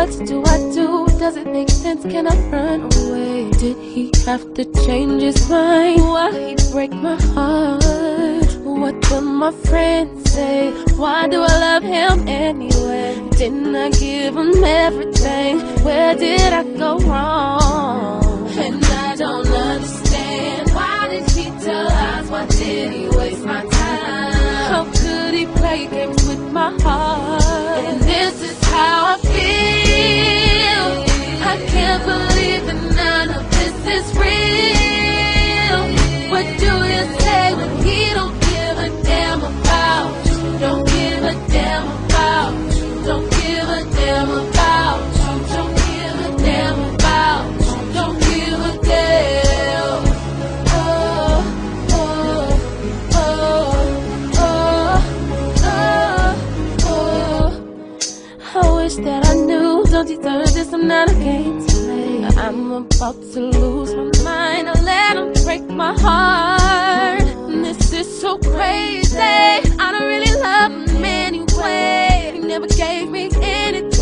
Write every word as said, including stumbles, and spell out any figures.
What do I do? Does it make sense? Can I run away? Did he have to change his mind? Why he break my heart? What will my friends say? Why do I love him anyway? Didn't I give him everything? Where did I go wrong? And I don't understand. Why did he tell lies? Why did he waste my time? How could he play games with my heart? And this is how I feel. I can't believe that none of this is real. What do you say when he don't give a damn about you? Don't give a damn about you. Don't give a damn about you. Don't give a damn about you. Don't give a damn. Oh, oh, oh, oh, oh, oh. I wish that I knew. Don't deserve this, I'm not a game to play. I'm about to lose my mind. I let him break my heart. This is so crazy. I don't really love him anyway. He never gave me anything.